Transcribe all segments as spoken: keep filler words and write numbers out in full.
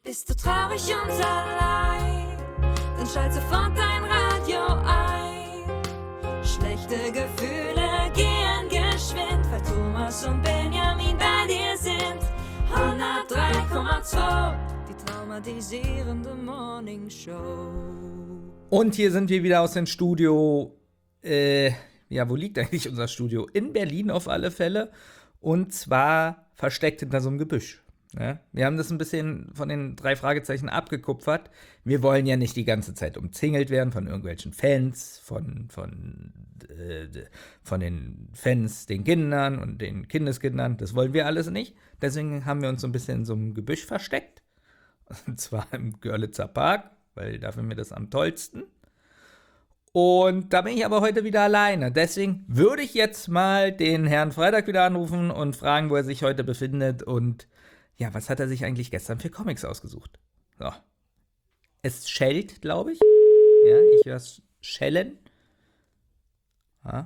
Bist du traurig und allein, dann schalt sofort dein Radio ein. Schlechte Gefühle gehen geschwind, weil Thomas und Benjamin bei dir sind. hundertdrei Komma zwei, die traumatisierende Morning Show. Und hier sind wir wieder aus dem Studio. Äh, ja, wo liegt eigentlich unser Studio? In Berlin auf alle Fälle. Und zwar versteckt hinter so einem Gebüsch. Ja, wir haben das ein bisschen von den drei Fragezeichen abgekupfert. Wir wollen ja nicht die ganze Zeit umzingelt werden von irgendwelchen Fans, von, von, äh, von den Fans, den Kindern und den Kindeskindern. Das wollen wir alles nicht. Deswegen haben wir uns so ein bisschen in so einem Gebüsch versteckt. Und zwar im Görlitzer Park, weil da finden wir das am tollsten. Und da bin ich aber heute wieder alleine. Deswegen würde ich jetzt mal den Herrn Freitag wieder anrufen und fragen, wo er sich heute befindet und ja, was hat er sich eigentlich gestern für Comics ausgesucht? So. Es schellt, glaube ich. Ja, ich höre es schellen. Ja.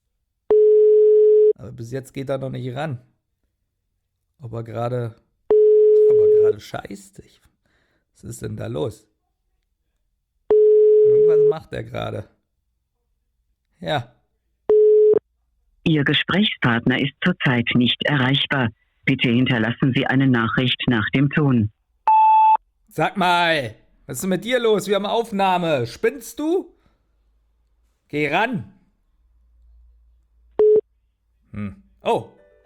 Aber bis jetzt geht er noch nicht ran. Ob er gerade, ob er gerade scheißt. Ich, was ist denn da los? Irgendwas macht er gerade. Ja. Ihr Gesprächspartner ist zurzeit nicht erreichbar. Bitte hinterlassen Sie eine Nachricht nach dem Ton. Sag mal, was ist denn mit dir los? Wir haben Aufnahme. Spinnst du? Geh ran. Hm. Oh.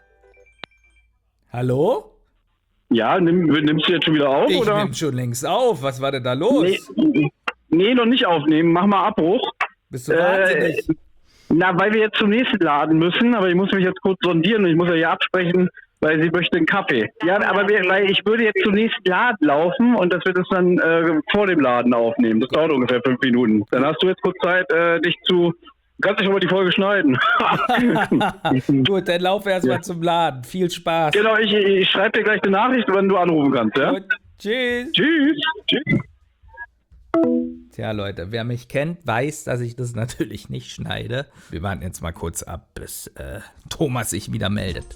Hallo? Ja, nimm, nimmst du jetzt schon wieder auf, Ich oder? nehm schon längst auf. Was war denn da los? Nee, nee, noch nicht aufnehmen. Mach mal Abbruch. Bist du wahnsinnig? Äh, na, weil wir jetzt zum nächsten Laden müssen, aber ich muss mich jetzt kurz sondieren und ich muss ja hier absprechen, weil sie möchte einen Kaffee. Ja, aber wir, weil ich würde jetzt zum nächsten Laden laufen und dass wir das dann äh, vor dem Laden aufnehmen. Das dauert ungefähr fünf Minuten. Dann hast du jetzt kurz Zeit, äh, dich zu... Kannst du schon mal die Folge schneiden? Gut, dann lauf erst mal Ja. zum Laden. Viel Spaß. Genau, ich, ich schreibe dir gleich eine Nachricht, wenn du anrufen kannst, ja? Gut. Tschüss. Tschüss. Tschüss. Tja, Leute, wer mich kennt, weiß, dass ich das natürlich nicht schneide. Wir warten jetzt mal kurz ab, bis äh, Thomas sich wieder meldet.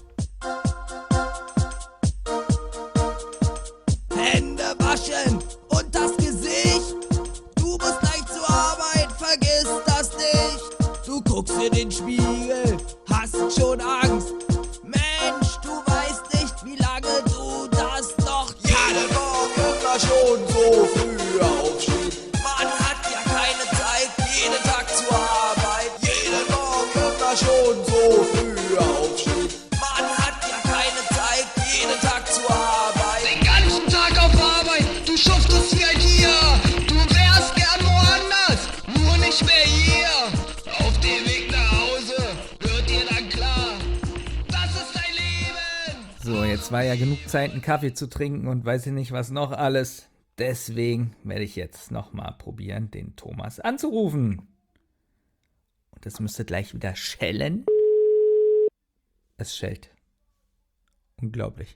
Hände waschen und das Gesicht. Du musst gleich zur Arbeit, vergiss das nicht. Du guckst in den Spiegel, hast schon Angst. Mensch, du weißt nicht, wie lange du das noch jeden Morgen immer schon so früh aufstehst. Man hat ja keine Zeit, jeden Tag zur Arbeit. Jeden Morgen immer schon so früh aufstehst. Man hat ja keine Zeit, jeden Tag zur Arbeit. Den ganzen Tag auf Arbeit, du schuftest wie ein Tier. Du wärst gern woanders, nur nicht mehr hier. Auf dem Weg nach Hause wird dir dann klar, das ist dein Leben. So, jetzt war ja genug Zeit, einen Kaffee zu trinken und weiß ich nicht, was noch alles. Deswegen werde ich jetzt nochmal probieren, den Thomas anzurufen. Und das müsste gleich wieder schellen. Es schellt. Unglaublich.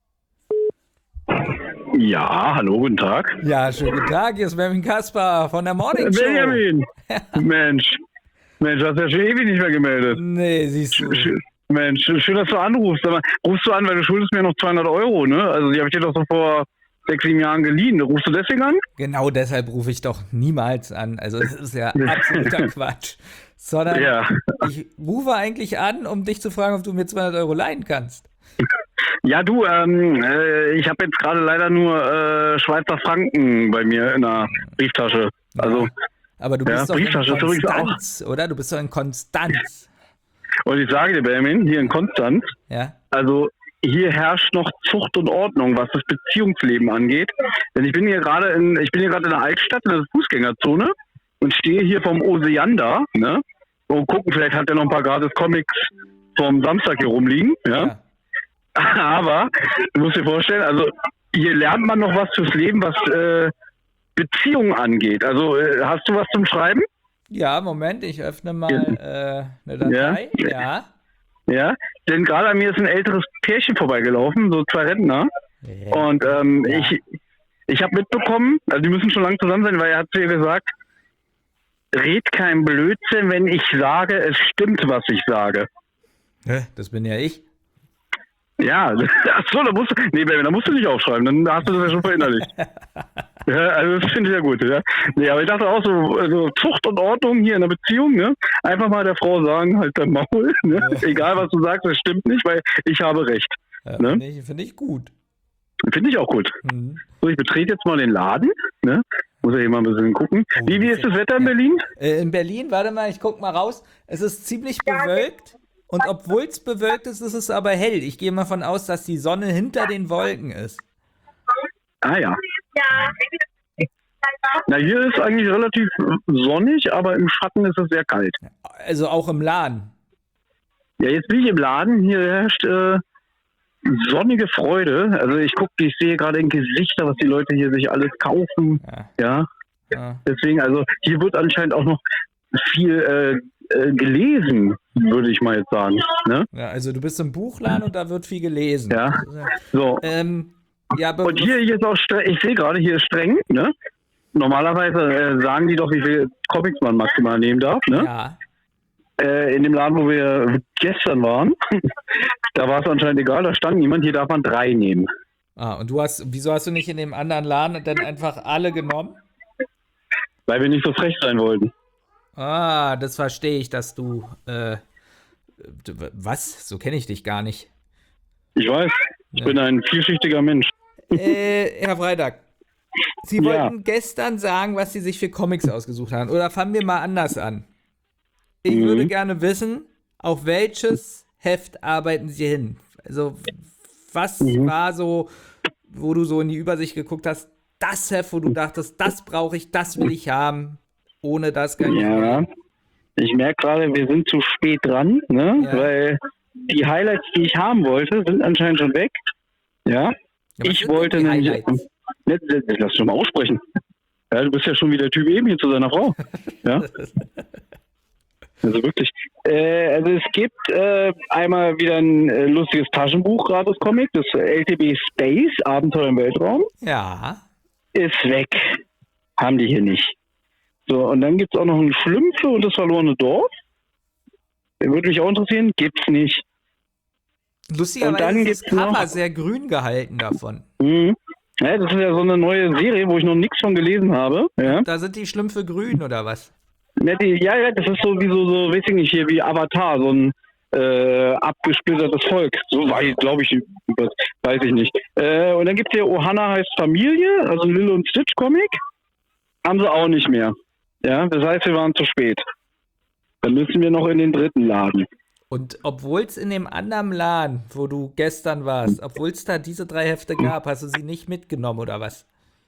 Ja, hallo, guten Tag. Ja, schönen guten Tag, hier ist Benjamin Kaspar von der Morning Show. Benjamin! Mensch, Mensch, hast ja schon ewig nicht mehr gemeldet. Nee, siehst du. Sch- Mensch, schön, dass du anrufst. Aber rufst du an, weil du schuldest mir noch zweihundert Euro, ne? Also die habe ich dir doch so vor sechs, sieben Jahren geliehen. Rufst du deswegen an? Genau deshalb rufe ich doch niemals an. Also das ist ja absoluter Quatsch. Sondern Ja. ich rufe eigentlich an, um dich zu fragen, ob du mir zweihundert Euro leihen kannst. Ja, du, ähm, äh, ich habe jetzt gerade leider nur äh, Schweizer Franken bei mir in der Brieftasche. Also, Aber du Ja, bist doch in Brieftasche ist übrigens auch- Konstanz, oder? Du bist doch in Konstanz. und ich sage dir, Benjamin, hier in Konstanz, Ja? also hier herrscht noch Zucht und Ordnung, was das Beziehungsleben angeht. Denn ich bin hier gerade in, ich bin hier gerade in der Altstadt, in der Fußgängerzone und stehe hier vom Oseander, ne? Und gucken, vielleicht hat er noch ein paar gratis Comics vom Samstag hier rumliegen, ja. Ja. Aber du musst dir vorstellen, also hier lernt man noch was fürs Leben, was äh, Beziehungen angeht. Also äh, hast du was zum Schreiben? Ja, Moment, ich öffne mal äh, eine Datei. Ja. Ja, denn gerade an mir ist ein älteres Pärchen vorbeigelaufen, so zwei Rentner. Ja. Und ähm, Ja. ich, ich habe mitbekommen, also die müssen schon lange zusammen sein, weil er hat zu ihr gesagt, red kein Blödsinn, wenn ich sage, es stimmt, was ich sage. Hä? Das bin ja ich. Ja, achso, da musst du, nee, Baby, da musst du nicht aufschreiben, dann hast du das ja schon verinnerlicht. Ja, also das finde ich ja gut, ja. Nee, aber ich dachte auch so, also Zucht und Ordnung hier in der Beziehung, ne? Einfach mal der Frau sagen, halt dein Maul, ne? Ja. Egal was du sagst, das stimmt nicht, weil ich habe recht. Ja, ne? Finde ich, find ich gut. Finde ich auch gut. Mhm. So, ich betrete jetzt mal den Laden, ne? Muss ja hier mal ein bisschen gucken. Oh, wie, wie ist das Wetter in Berlin? Äh, in Berlin, warte mal, ich guck mal raus. Es ist ziemlich bewölkt. Und obwohl es bewölkt ist, ist es aber hell. Ich gehe mal davon aus, dass die Sonne hinter den Wolken ist. Ah ja. Na, hier ist eigentlich relativ sonnig, aber im Schatten ist es sehr kalt. Also auch im Laden. Ja, jetzt bin ich im Laden. Hier herrscht äh, sonnige Freude. Also ich gucke, ich sehe gerade in Gesichter, was die Leute hier sich alles kaufen. Ja. Ja. Ja. Deswegen, also hier wird anscheinend auch noch viel äh, äh, gelesen, würde ich mal jetzt sagen. Ne? Ja, also du bist im Buchladen und da wird viel gelesen. Ja. So. Ähm, ja, aber Und hier, hier ist auch streng, ich sehe gerade, hier ist streng, ne? Normalerweise äh, sagen die doch, wie viele Comics man maximal nehmen darf, ne? Ja. Äh, in dem Laden, wo wir gestern waren, da war es anscheinend egal, da stand niemand, hier darf man drei nehmen. Ah, und du hast, wieso hast du nicht in dem anderen Laden dann einfach alle genommen? Weil wir nicht so frech sein wollten. Ah, das verstehe ich, dass du, äh, du, was? So kenne ich dich gar nicht. Ich weiß, ich Ja. bin ein vielschichtiger Mensch. Äh, Herr Freitag, Sie Ja. wollten gestern sagen, was Sie sich für Comics ausgesucht haben. Oder fangen wir mal anders an. Ich Mhm. würde gerne wissen, auf welches Heft arbeiten Sie hin? Also, was Mhm. war so, wo du so in die Übersicht geguckt hast, das Heft, wo du dachtest, das brauche ich, das will ich haben, ohne das gar nicht. Ja, ich merke gerade, wir sind zu spät dran, ne? Ja. Weil die Highlights, die ich haben wollte, sind anscheinend schon weg. Ja, Ja, was ich sind denn wollte die nämlich. Highlights? Jetzt, jetzt, jetzt lass schon mal aussprechen. Ja, du bist ja schon wie der Typ eben hier zu seiner Frau. Ja. Also wirklich. Äh, also es gibt äh, einmal wieder ein äh, lustiges Taschenbuch, gratis Comic, das L T B Space, Abenteuer im Weltraum, Ja. ist weg. Haben die hier nicht. So, und dann gibt es auch noch ein Schlümpfe und das verlorene Dorf. Würde mich auch interessieren, gibt's nicht. Lustigerweise Und dann ist das gibt's noch- Cover sehr grün gehalten davon. Mhm. Ja, das ist ja so eine neue Serie, wo ich noch nichts von gelesen habe. Ja. Da sind die Schlümpfe grün, oder was? Ja, die, ja, ja, das ist so wie so, so, weiß ich nicht, hier wie Avatar, so ein äh, abgesplittertes Volk. So weiß, glaube ich, das weiß ich nicht. Äh, und dann gibt es hier Ohana heißt Familie, also ein Lilo und Stitch Comic. Haben sie auch nicht mehr. Ja, das heißt, wir waren zu spät. Dann müssen wir noch in den dritten Laden. Und obwohl es in dem anderen Laden, wo du gestern warst, obwohl es da diese drei Hefte gab, hast du sie nicht mitgenommen, oder was?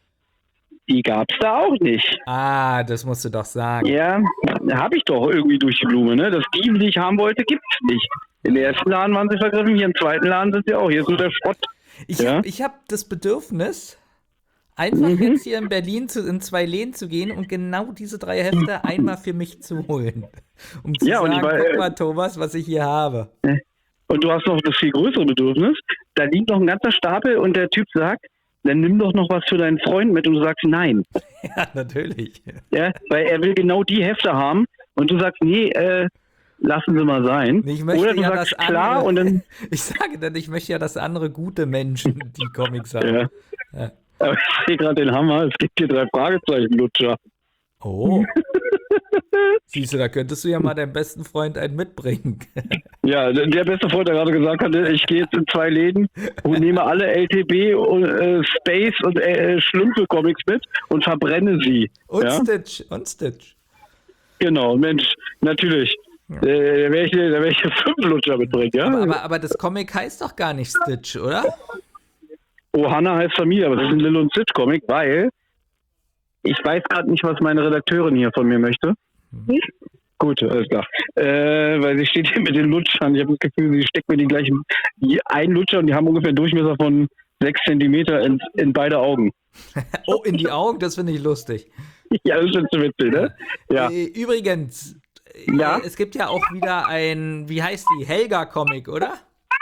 Die gab's da auch nicht. Ah, das musst du doch sagen. Ja, habe ich doch irgendwie durch die Blume, ne? Das die, die ich haben wollte, gibt's nicht. Im ersten Laden waren sie vergriffen, hier im zweiten Laden sind sie auch. Hier ist nur der Schrott. Ich, Ja? ich habe das Bedürfnis, einfach Mhm. jetzt hier in Berlin zu, in zwei Läden zu gehen und genau diese drei Hefte einmal für mich zu holen. Um zu Ja, und ich sagen, war, guck äh, mal, Thomas, was ich hier habe. Und du hast noch das viel größere Bedürfnis. Da liegt noch ein ganzer Stapel und der Typ sagt, dann nimm doch noch was für deinen Freund mit und du sagst nein. Ja, natürlich. Ja, weil er will genau die Hefte haben und du sagst, nee, äh, lassen Sie mal sein. Ich möchte Oder du ja sagst das klar andere, und dann, ich sage dann, ich möchte ja, dass andere gute Menschen die Comics haben. ja. Ja. Aber ich sehe gerade den Hammer, es gibt hier drei Fragezeichen, Lutscher. Oh. Siehst du, da könntest du ja mal deinem besten Freund einen mitbringen. Ja, der der beste Freund, der gerade gesagt hat, ich gehe jetzt in zwei Läden und nehme alle L T B und äh, Space und äh, Schlümpfe-Comics mit und verbrenne sie. Und ja? Stitch, und Stitch. Genau, Mensch, natürlich. Ja. Äh, da werde ich, da werd ich fünf Lutscher mitbringen, ja? Aber, aber, aber das Comic heißt doch gar nicht Stitch, oder? Ohana heißt Familie, aber das ist ein Lilo und Stitch Comic, weil ich weiß gerade nicht, was meine Redakteurin hier von mir möchte. Mhm. Gut, alles klar. Äh, weil sie steht hier mit den Lutschern. Ich habe das Gefühl, sie steckt mir die gleichen, die einen Lutscher und die haben ungefähr einen Durchmesser von sechs Zentimeter in, in beide Augen. Oh, in die Augen, das finde ich lustig. Ja, das ist schon zu witzig, ne? Ja. Äh, übrigens, äh, Ja? es gibt ja auch wieder ein, wie heißt die, Helga-Comic, oder?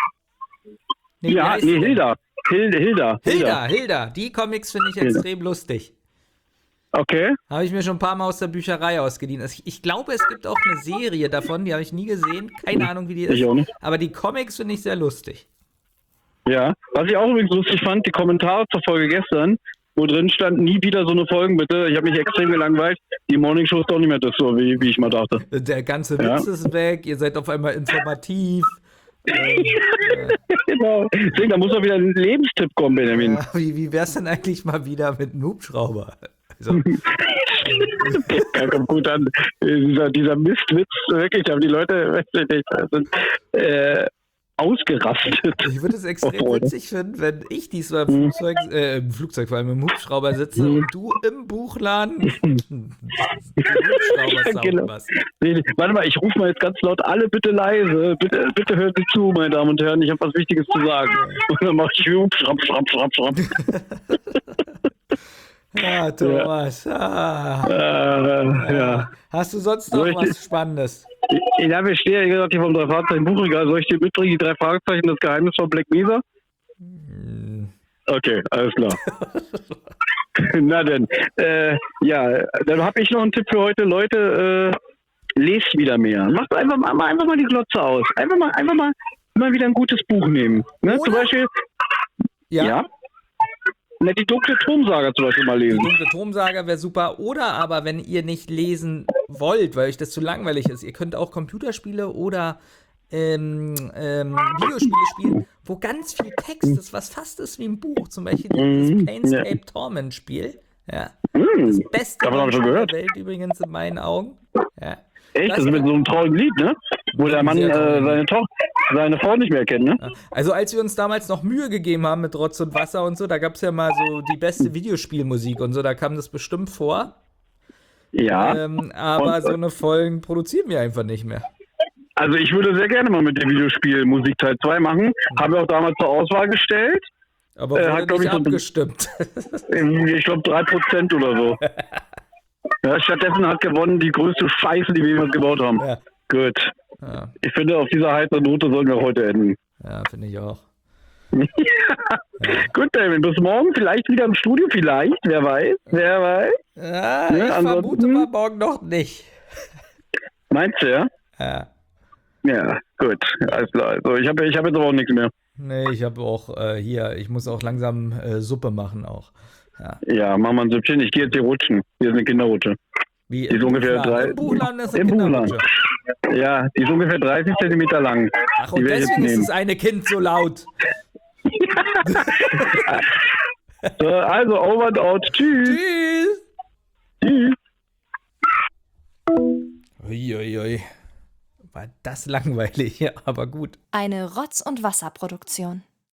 Nee, wie Ja, heißt nee, die denn? Hilda. Hilda, Hilda. Hilda, Hilda. Die Comics finde ich Hilda. extrem lustig. Okay. Habe ich mir schon ein paar Mal aus der Bücherei ausgeliehen. Also ich, ich glaube, es gibt auch eine Serie davon, die habe ich nie gesehen. Keine Ahnung, wie die ist. Ich auch nicht. Aber die Comics finde ich sehr lustig. Ja, was ich auch übrigens lustig fand, die Kommentare zur Folge gestern, wo drin stand, nie wieder so eine Folgen bitte. Ich habe mich extrem gelangweilt. Die Morning Show ist doch nicht mehr das so, wie, wie ich mal dachte. Der ganze Ja. Witz ist weg, ihr seid auf einmal informativ. Ähm, Genau. Deswegen, da muss doch wieder ein Lebenstipp kommen, Benjamin. ja, wie, wie wär's denn eigentlich mal wieder mit einem Hubschrauber? Also, Ja, kommt gut an. Dieser, dieser Mistwitz, wirklich, da haben die Leute weiß ich nicht, sind, äh, ausgerastet. ich würde es extrem Oh, Freunde. witzig finden, wenn ich diesmal im Flugzeug, äh, im Flugzeug, vor allem im Hubschrauber sitze und du im Buchladen den Hubschrauber Genau. was. Nee, nee, warte mal, ich rufe mal jetzt ganz laut alle bitte leise. Bitte, bitte hören Sie zu, meine Damen und Herren. Ich habe was Wichtiges zu sagen. Und dann mache ich Schrapp, schrapp, schrapp, schrapp. Ja, Thomas. Ah. Äh, ja. Hast du sonst noch Soll ich was Spannendes? Ich, ich habe stehe, wie gesagt, hier vom drei Fragezeichen Buchregal. Soll ich dir mitbringen, die drei Fragezeichen, das Geheimnis von Black Mesa? Hm, Okay, alles klar. Na denn, äh, ja, dann habe ich noch einen Tipp für heute. Leute, äh, lest wieder mehr. Macht einfach mal, mal- einfach mal die Glotze aus. Einfach mal, einfach mal, mal wieder ein gutes Buch nehmen. Ne? Zum Oder? Beispiel, Ja, ja. Na, die dunkle Turmsaga zum Beispiel mal die lesen. dunkle Turmsaga wäre super. Oder aber, wenn ihr nicht lesen wollt, weil euch das zu langweilig ist, ihr könnt auch Computerspiele oder ähm, ähm, Videospiele spielen, wo ganz viel Text ist, was fast ist wie ein Buch. Zum Beispiel dieses Mhm, Planescape ja. Torment Spiel. Ja. Hm, Das beste davon hab ich schon Spiel gehört. der Welt übrigens in meinen Augen. Ja. echt? Das Das ist mit so einem traurigen Lied, ne? Wo der Mann Sehr äh, traurig. seine Tochter, seine Frau nicht mehr kennt, ne? Ja. Also als wir uns damals noch Mühe gegeben haben mit Rotz und Wasser und so, da gab es ja mal so die beste Videospielmusik und so, da kam das bestimmt vor. Ja. Ähm, aber Und- so eine Folgen produzieren wir einfach nicht mehr. Also ich würde sehr gerne mal mit dem Videospiel Musik Teil zwei machen. Haben wir auch damals zur Auswahl gestellt. Aber Äh, wurde hat, glaub nicht ich, so- abgestimmt. Ich glaube drei Prozent oder so. Ja, stattdessen hat gewonnen die größte Scheiße, die wir jemals gebaut haben. Ja. Gut. Ja, Ich finde, auf dieser heißen Note sollten wir heute enden. ja finde ich auch. Gut, David, bis morgen. Vielleicht wieder im Studio, vielleicht. Wer weiß. Wer weiß. Ja, Ne, ich ansonsten- vermute mal morgen noch nicht. Meinst du, ja? Ja. Ja, gut. Alles klar. Also ich habe ich hab jetzt aber auch nichts mehr. Nee, ich habe auch äh, hier, ich muss auch langsam äh, Suppe machen auch. Ja. Ja, mach mal ein Süppchen. Ich gehe jetzt hier rutschen. Hier ist eine Kinderrutsche. Wie Die ist ungefähr Buchladen. drei- Im Buchladen ist eine im Buchladen. Kinderrutsche. Ja, die ist ungefähr dreißig Zentimeter lang. Ach, Die und werde ich jetzt deswegen ist nehmen. das eine Kind so laut. So, also, over and out. Tschüss. Tschüss. Tschüss. Uiuiui. War das langweilig, aber gut. Eine Rotz- und Wasserproduktion.